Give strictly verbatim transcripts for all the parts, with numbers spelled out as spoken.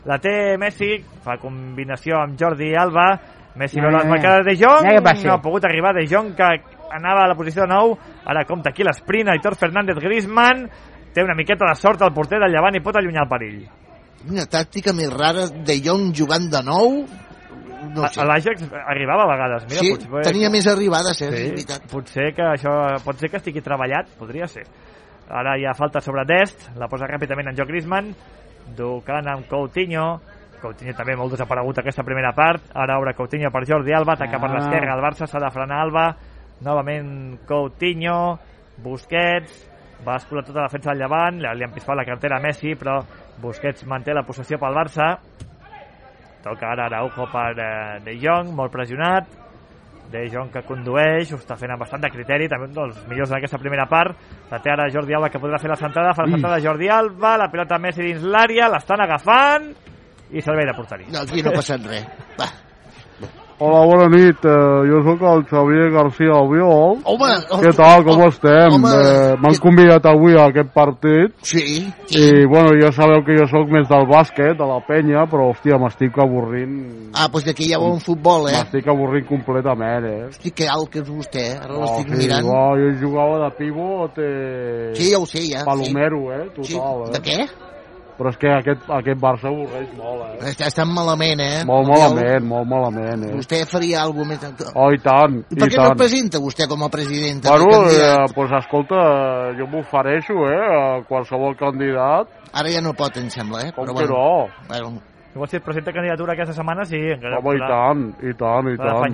La té Messi, fa combinació amb Jordi Alba. Messi veu les marcades de Jong, no ha pogut arribar de Jong, que anava a la posició de nou. Ara compta aquí l'esprint, Aitor Fernández. Griezmann té una miqueta de sort al porter del Llevant i pot allunyar el perill. Una tàctica més rara, de Jong jugant de nou. No sé. L'Ajax arribava a vegades. Mira, sí, potser, tenia més arribades, eh, sí, és veritat. Potser que això, pot ser que estigui treballat, podria ser. Ara hi ha falta sobre Dest, la posa ràpidament en joc Griezmann, Ducan amb Coutinho. Coutinho també molt desaparegut aquesta primera part. Ara obre Coutinho per Jordi Alba, ataca ah. per l'esquerra el Barça, s'ha de frenar Alba. Novament Coutinho, Busquets, va explorar tota la defensa del Llevant, li han pispat la cartera a Messi, però Busquets manté la possessió pel Barça. Toca ara Araujo per eh, De Jong, molt pressionat. De Jong que condueix, ho està fent amb bastant de criteri, també un dels millors d'aquesta primera part. La té ara Jordi Alba, que podrà fer la centrada, fa la centrada de Jordi Alba, la pilota Messi dins l'àrea, l'estan agafant i servei de porteria. No, aquí no ha passat res. Va. Hola, bona nit. Uh, jo sóc el Xavier García Albiol. Home! Què tal, com estem? Home, eh, M'han convidat avui a aquest partit. Sí. I, bueno, ja sabeu que jo sóc més del bàsquet, de la penya, però, hòstia, m'estic avorrint... Ah, doncs d'aquí hi ha bon futbol, eh? M'estic avorrint completament, eh? Hosti, que alt que és vostè, ara oh, l'estic sí, mirant. Oh, jo jugava de pivot, eh... Sí, ja ho sé, ja. Palomero, sí. eh? Total, sí. eh? De què? Però és que aquest, aquest Barça avorreix molt, eh? Està, estan malament, eh? Molt malament, molt malament, eh? Vostè faria alguna cosa més... Oh, i tant, i, I per què tant. no presenta vostè com a president? Bueno, eh, pues escolta, jo m'ofereixo, eh, a qualsevol candidat. Ara ja no pot, em sembla, eh? Com Però que bueno, no? Bueno. Igual si es presenta candidatura aquesta setmana, sí. Home, i tant, i tant, i tant.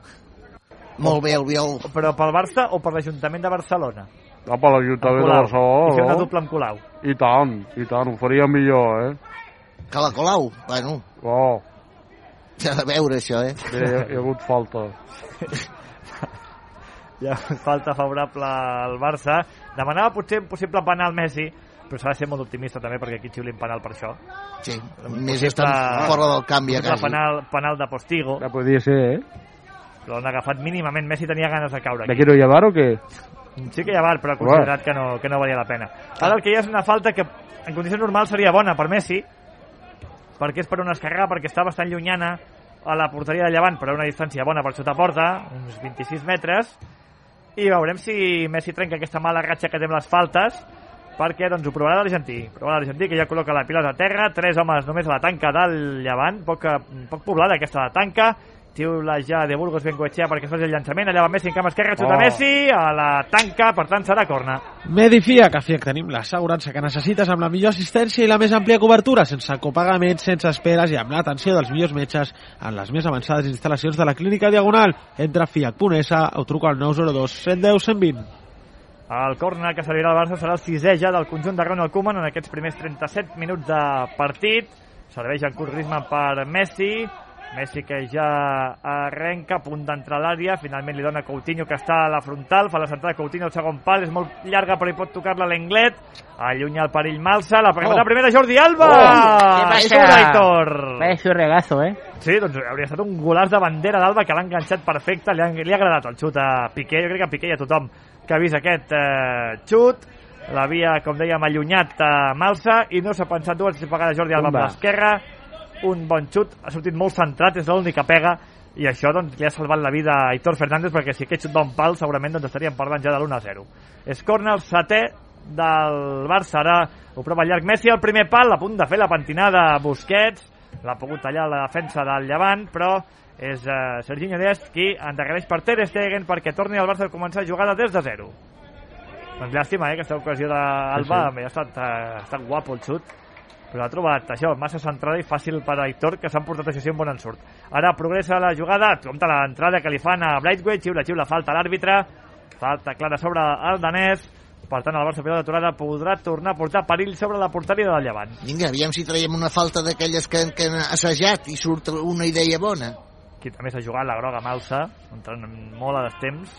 Molt bé, Albiol. Però pel Barça o per l'Ajuntament de Barcelona? Ah, per l'Ajuntament de Barcelona. I fer una dupla amb Colau. I tant, i tant, ho faria millor, eh? Que la Colau? Bueno. Oh. S'ha de veure, això, eh? Bé, hi ha, hi ha hagut falta. Hi ha falta favorable al Barça. Demanava potser un possible penal Messi, però s'ha de ser molt optimista també, perquè aquí xiulin penal per això. Sí, més estan fora del canvi, quasi. Penal, penal de Postigo. Ja podria ser, eh? Però l'han agafat mínimament. Messi tenia ganes de caure aquí. ¿Me quiero llevar o què? Sí que hi ha bar, però ha considerat que no, que no valia la pena. Ara el que hi ha és una falta que en condicions normals seria bona per Messi, perquè és per una esquerra, perquè està bastant llunyana a la porteria de Llevant, però a una distància bona per sota porta, uns vint-i-sis metres, i veurem si Messi trenca aquesta mala ratxa que té amb les faltes, perquè doncs ho provarà l'Argentí. Provarà l'Argentí, que ja col·loca la pilota a terra, tres homes només a la tanca del Llevant, poc, poc poblada aquesta la tanca, tiula ja de Burgos Bengoechea perquè es faci el llançament, allà va Messi en camp esquerre, xuta oh. Messi a la tanca, per tant serà corna. Medi Fiac, a Fiac tenim l'assegurança que necessites amb la millor assistència i la més àmplia cobertura, sense copagament, sense esperes i amb l'atenció dels millors metges en les més avançades instal·lacions de la Clínica Diagonal. Entra a fiac punt es o truca al nou zero dos set deu cent vint. El corna que servirà al Barça serà el sisè ja del conjunt de Ronald Koeman en aquests primers trenta-set minuts de partit. Serveix en curt Griezmann per Messi. Messi que ja arrenca, a punt d'entrar a l'àrea, finalment li dona Coutinho que està a la frontal, fa la centrada Coutinho al segon pal, és molt llarga però hi pot tocar-la l'Englet, allunya el perill Malsa, la pega oh. la primera Jordi Alba! Oh. Què passa, Aitor? Vaya regazo, eh? Sí, doncs hauria estat un golaç de bandera d'Alba que l'ha enganxat perfecte, li ha, li ha agradat el xut a Piqué, jo crec que a Piqué i a tothom que ha vist aquest eh, xut, l'havia, com dèiem, allunyat a Malsa i no s'ha pensat dues vegades Jordi Alba per l'esquerra, un bon xut, ha sortit molt centrat, és l'única pega, i això doncs, li ha salvat la vida a Aitor Fernández, perquè si aquest xut va un pal, segurament doncs, estaríem parlant ja de l'u a zero. És corna el setè del Barça, ara ho prova llarg Messi, el primer pal, a punt de fer la pentinada Busquets, l'ha pogut tallar la defensa del Llevant, però és uh, Serginho Dest qui endarrereix per Ter Stegen perquè torni al Barça a començar jugada des de zero. Doncs llàstima, eh, aquesta ocasió d'Alba, sí, sí. ha estat, uh, ha estat guapo el xut, però ha trobat això, massa centrada i fàcil per a Aitor, que s'han portat això sí un bon ensurt. Ara progressa la jugada, compta l'entrada que li fan a Braithwaite, xiula, xiula, falta l'àrbitre, falta clara sobre el danès, per tant el Barça pilota aturada podrà tornar a portar perill sobre la porteria del Llevant. Vinga, aviam si traiem una falta d'aquelles que, que han assajat i surt una idea bona. Aquí també s'ha jugat la groga Malsa, entrant molt a destemps.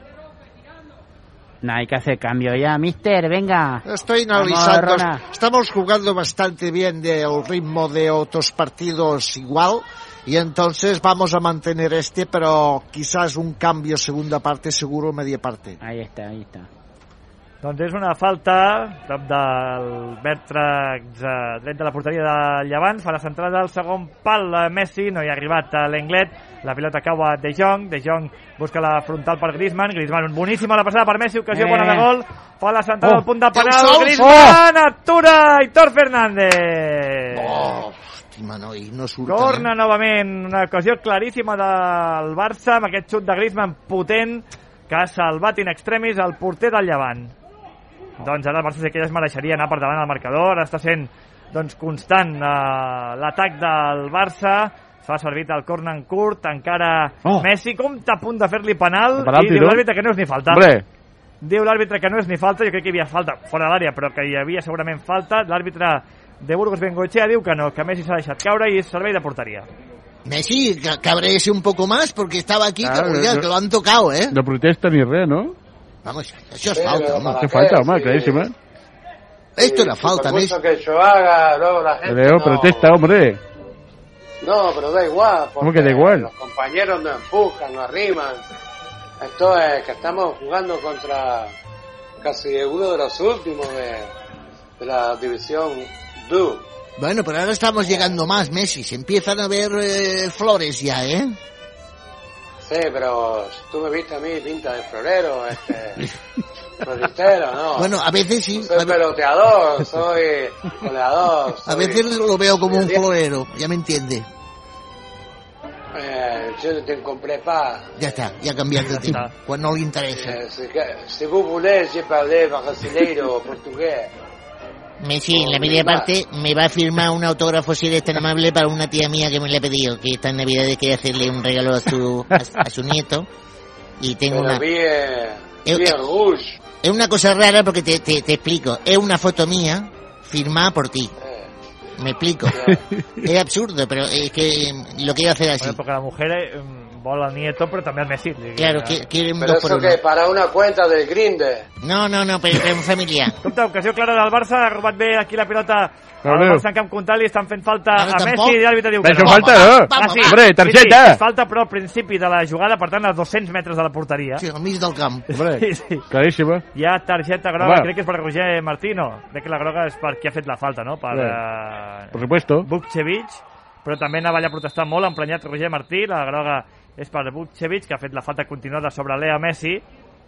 No, hay que hacer cambio ya, mister, venga. Estoy analizando, Vamos, estamos jugando bastante bien del ritmo de otros partidos igual, y entonces vamos a mantener este, pero quizás un cambio segunda parte seguro, media parte. Ahí está, ahí está. Doncs és una falta prop del vèrtex eh, dret de la porteria de Llevant. Fa la centrada al segon pal. Messi no hi ha arribat a l'Englet. La pilota cau a De Jong. De Jong busca la frontal per Griezmann. Griezmann, boníssima la passada per Messi. Ocasió Eh. bona de gol. Fa la centrada Oh. al punt de penal. sols. Griezmann atura Aitor Fernández. Oh, hòstima, noi, no surt. Torna novament una ocasió claríssima del Barça amb aquest xut de Griezmann potent que ha salvat in extremis el porter del Llevant. Doncs ara el Barça sí que ja es mereixeria anar per davant del marcador. Ara està sent doncs, constant eh, l'atac del Barça. Fa servir el corner en curt, encara Oh. Messi compta a punt de fer-li penal, Penalti, i diu no? l'àrbitre que no és ni falta. Hombre, Diu l'àrbitre que no és ni falta. Jo crec que hi havia falta fora de l'àrea, però que hi havia segurament falta. L'àrbitre de Burgos Bengoechea diu que no, que Messi s'ha deixat caure i és servei de porteria. Messi, que cabréese un poco más porque estaba aquí, Claro, que, oiga, no- que lo han tocado, ¿eh? no protesta ni res, no? Vamos, això és falta, home. Què falta, home, claríssim, eh? Esto era falta, Messi. que yo haga, luego la gente Leo, no... protesta, hombre. No, pero da igual. ¿Cómo que da igual? Los compañeros nos empujan, nos arriman. Esto es que estamos jugando contra casi uno de los últimos de, de la división dos. Bueno, pero ahora estamos llegando más, Messi. Se empiezan a ver eh, flores ya, ¿eh? Sí, pero tú me viste a mí pinta de florero, este, floristero, ¿no? Bueno, a veces sí. Soy A, ve- peloteador, soy goleador. a soy- veces lo veo como un florero, ya me entiende. Eh, je te compré pas. Ya está, ya ha cambiat de tema. está. Quan no li interessa. Eh, si, si vous voulez, je parle brasileiro, portugués. Messi, en la media parte, me va a firmar un autógrafo si eres tan amable para una tía mía que me le ha pedido, que esta Navidad quiere hacerle un regalo a su, a, a su nieto. Y tengo Pero una... bien, Eh, bien rouge. Es una cosa rara porque te, te, te explico. Es una foto mía firmada por ti. Eh, Me explico. ya. Es absurdo, pero es que lo quiero hacer así. Bueno, porque la mujer eh, vol al nieto, però també al Messi. Claro, que, quieren Pero dos por eso uno. que para una cuenta del Grindr. No, no, no, pero es familiar. Compte, ocasió clara del Barça, ha robat bé aquí la pilota el Claro. Barça en camp contrari, estan fent falta Ara a tampoc. Messi i l'àrbitre diu que Això no. falta, va, no? va, Ah, sí. Hombre, targeta. Sí, sí, és falta, però al principi de la jugada, per tant, a dos-cents metres de la porteria. Sí, al mig del camp. Hombre, Sí, sí. claríssima. Hi ha targeta groga, Home. crec que és per Roger Martino. Crec que la groga és per qui ha fet la falta, no? Per Bé. uh, Por supuesto. Vukcevic, però també anava allà a protestar molt, ha emprenyat Roger Martí. La groga és per Vukcevic, que ha fet la falta continuada sobre Leo Messi.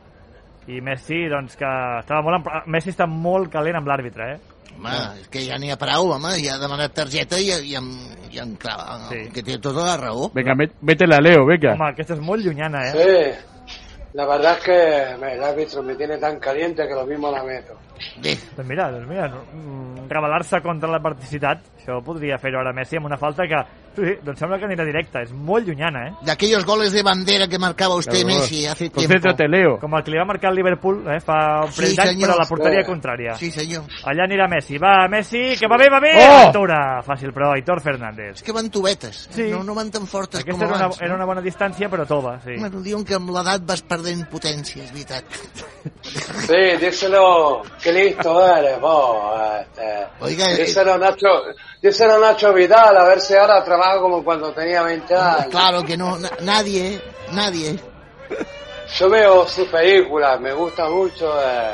I Messi, doncs, que estava molt... Empre... Messi està molt calent amb l'àrbitre, eh? Home, és que ja n'hi ha prou, home. Ja ha demanat targeta i, i, em, i em clava, Sí. que té tota la raó. Venga, met- métela, Leo, venga. Home, aquesta és molt llunyana, eh? Sí, la verdad es que me- el árbitro me tiene tan caliente que lo mismo la meto. Bé, Doncs mira, doncs mira, mm, rebel·lar-se contra l'adversitat, això podria fer-ho ara Messi amb una falta que, sí, doncs sembla que anirà directa, és molt llunyana, eh? de aquellos goles de bandera que marcaba usted, Claro. Messi, hace tiempo. Concéntrate, Leo. Com el que li va marcar el Liverpool, eh, fa un Sí, parell d'anys, senyor. però a la porteria Sí. contrària. Sí, senyor. Allà anirà Messi, va Messi, que va bé, va bé, Oh! atura, fàcil, però Aitor Fernández. És que van tovetes, Sí. no, no van tan fortes Aquesta com era una, abans. era una bona distància, però tova, sí. Bueno, diuen que amb l'edat vas perdent potència, és veritat. Sí, díselo, qué listo eres vos. Este. Oiga, eh, díselo, Nacho, díselo a Nacho Vidal, a ver si ahora trabaja como cuando tenía veinte años. claro que no, na- nadie, nadie. Yo veo sus películas, me gusta mucho eh,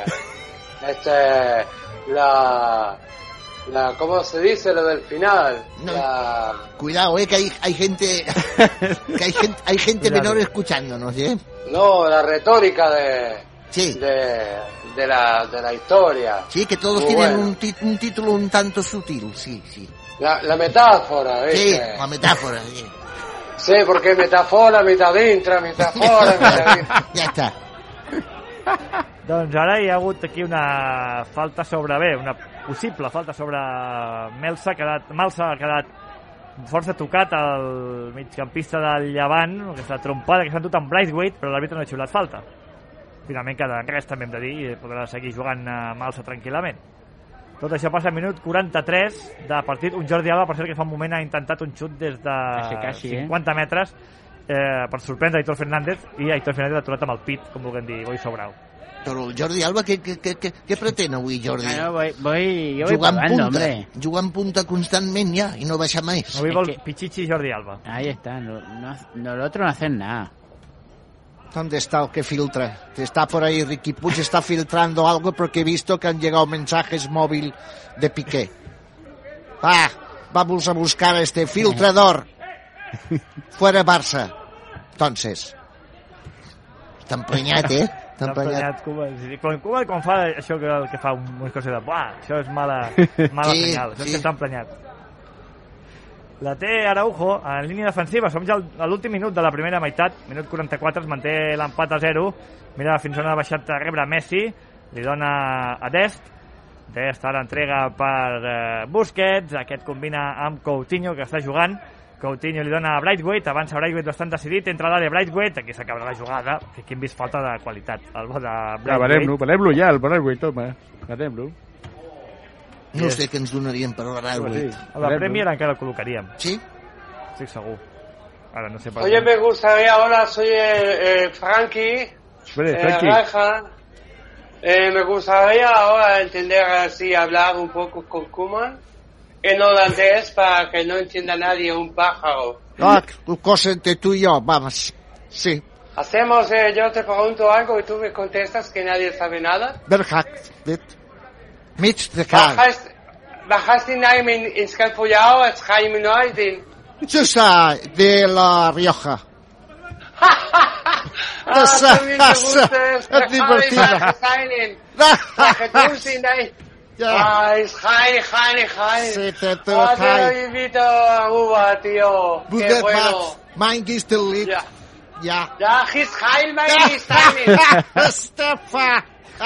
este la la ¿cómo se dice lo del final? No. La, Cuidado, eh, que hay, hay gente, que hay gente, hay gente Cuidado. menor escuchándonos, eh. no, la retórica de Sí, de, de la de la historia. sí, que todos Muy tienen bueno. un, ti- un título un tanto sutil, sí, sí. La, la metáfora, Sí, ¿viste? la metáfora, sí. Sí, porque metafora, mitad dintre, metafora, mitad dintre. Ja està. Doncs ara hi ha hagut aquí una falta sobre bé, una possible falta sobre Melsa, ha quedat, Malsa ha quedat força tocat al migcampista del Llevant, aquesta trompada que s'ha endut amb Braithwaite, però l'àrbitre no ha xiulat falta. Finalment queda res, també hem de dir, i podrà seguir jugant a Malsa tranquil·lament. Tot això passa al minut quaranta-tres de partit. Un Jordi Alba, per cert, que fa un moment ha intentat un xut des de Quasi, quasi, eh? cinquanta metres eh, per sorprendre Aitor Fernández, i Aitor Fernández ha aturat amb el pit, com vulguem dir, boi sobrau. Però el Jordi Alba, què, què, què, què, què pretén avui, Jordi? Claro, voy, voy, yo voy Jugar en probando, punta, hombre. jugar en punta constantment ja, i no baixar més. Avui Es vol que- Pichichi i Jordi Alba. Ahí está, no, no, no, lo otro no hacen nada. ¿Dónde está el que filtra? Está por ahí Riqui Puig, está filtrando algo porque he visto que han llegado mensajes móvil de Piqué. Va, vamos a buscar a este filtrador. Fuera Barça. Entonces. Està emprenyat, eh? Està emprenyat. Quan Koeman quan fa això que, que fa unes coses de buah, això és mala, mala sí, senyal, això sí. és que està emprenyat. La té Araujo en línia defensiva, som ja a l'últim minut de la primera meitat, minut quaranta-quatre, es manté l'empat a zero, mira fins on ha baixat a rebre Messi, li dona a Dest, Dest ara entrega per eh, Busquets, aquest combina amb Coutinho que està jugant, Coutinho li dona a Braithwaite, avança Braithwaite bastant decidit, entra a l'àrea Braithwaite, aquí s'acaba la jugada, que aquí hem vist falta de qualitat, el bo de Braithwaite. Ja, venem-lo, venem-lo ja, el Braithwaite, home, venem-lo. No sé què ens donaríem per la Braithwaite. A la Premier encara el col·locaríem. Sí? Estic segur. Ahora no sé per Oye, me gustaría, hola, soy eh, Frankie, Vale, eh, Frankie. Raja. Eh, me gustaría ahora entender así, hablar un poco con Koeman en holandés para que no entienda nadie un pájaro. Ah, cosa entre tú y yo, vamos. Sí. Hacemos, eh, yo te pregunto algo y tú me contestas que nadie sabe nada. Berghack, dit. Mitch de Kaal. Waar gaat hij naar in, in Scherp voor jou? Het ga je me nooit in. Chusa de La Rioja. Ah, también te gusta, es divertido. Ga je doen zien, nee. Ah, is geil, geil, geil. Sí, te te Ah, geil. te invito a Uva, tío. Qué Budet bueno. Max, mijn gistel lid. Ja. Ja. Ja, gis geil, mijn gistel. Estefa.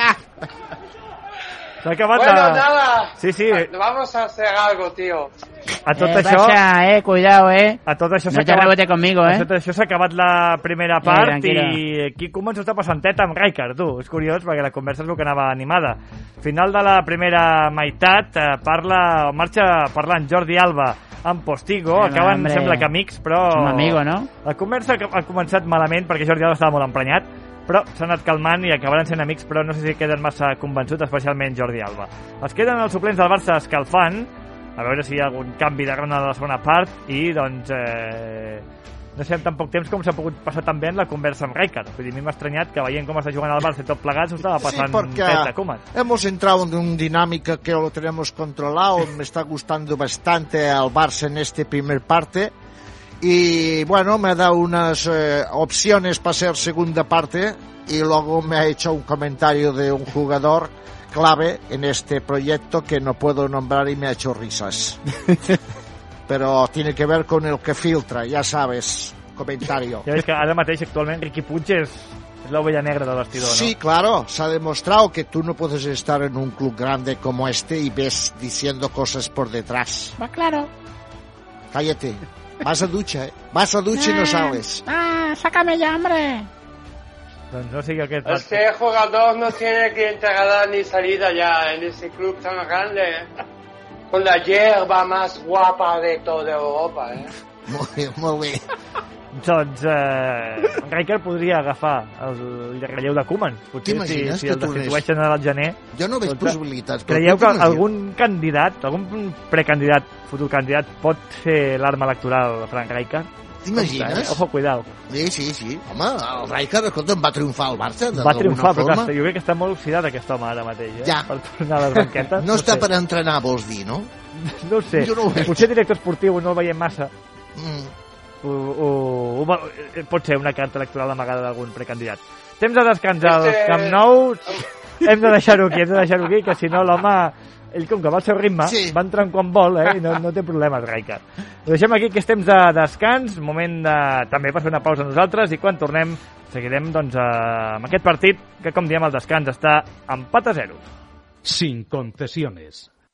S'ha acabat Bueno, la... nada. Sí, sí. Vamos a hacer algo, tío. A tot Eh, això... Basha, eh, cuidado, eh. A tot això s'ha No te acabat... rebote conmigo, A eh. tot això s'ha acabat la primera part tranquilo. i aquí Koeman s'ho està passant teta amb Rijkaard, tu. És curiós perquè la conversa és el que anava animada. Final de la primera meitat eh, parla, marxa parlant Jordi Alba amb Postigo, Eh, acaben hombre. sembla que amics, però... Un amigo, no? La conversa ha començat malament perquè Jordi Alba estava molt emprenyat, però s'ha anat calmant i acabaran sent amics, però no sé si queden massa convençuts, especialment Jordi Alba. Es queden els suplents del Barça escalfant, a veure si hi ha algun canvi de ronda de la segona part, i doncs eh, no sé en tan poc temps com s'ha pogut passar tan bé en la conversa amb Rijkaard. Vull dir, a mi m'ha estranyat que veient com està jugant el Barça i tot plegat s'ho estava passant Sí, porque teta, Koeman. hemos entrado en una dinámica que lo tenemos controlado. Me está gustando bastante al Barça en este primer parte. Y bueno, me ha dado unas eh, opciones para ser segunda parte. Y luego me ha hecho un comentario de un jugador clave en este proyecto que no puedo nombrar y me ha hecho risas. Pero tiene que ver con el que filtra, ya sabes, comentario. Ja veus que ara mateix actualment Riqui Puig és, és l'ovella negra del vestidor, Sí, no? claro, se ha demostrado que tú no puedes estar en un club grande como este y ves diciendo cosas por detrás. Va claro. Cállate. Vas a ducha, ¿eh? Vas a ducha y no sales. Ah, sácame ya, hombre. Doncs no sigui aquest... Este jugador no tiene que entrada ni salida ya en ese club tan grande, ¿eh? Con la hierba más guapa de toda Europa, ¿eh? Molt bé, molt bé. Doncs eh, Rijkaard podria agafar el, el relleu de Koeman. Potser si, T'imagines si que el tornés? destitueixen al gener. Jo no veig Escolta, possibilitats. però Creieu tu que t'imagines? algun candidat, algun precandidat, futur candidat, pot ser l'arma electoral de Frank Rijkaard? T'imagines? Ojo, cuidao. Sí, sí, sí. Home, el Rijkaard, escolta'm, va triomfar al Barça. Va triomfar, però clar, forma. jo crec que està molt oxidat aquest home ara mateix, eh? Ja. Per tornar a les banquetes. No està sé. per entrenar, vols dir, no? No ho sé. Jo no ho veig. Potser director esportiu no el veiem massa. Mm. O, o, o, pot ser una carta electoral amagada d'algun precandidat. Temps de descans al Este- Camp Nou. Hem de deixar-ho aquí, hem de deixar-ho aquí, que si no l'home, ell com que va al seu ritme, Sí. va entrant quan vol, eh, i no, no té problemes, Rijkaard. Ho deixem aquí, que és temps de descans, moment de, també per fer una pausa nosaltres, i quan tornem seguirem doncs, eh, amb aquest partit, que com diem el descans està empat a zero. Sin concesiones.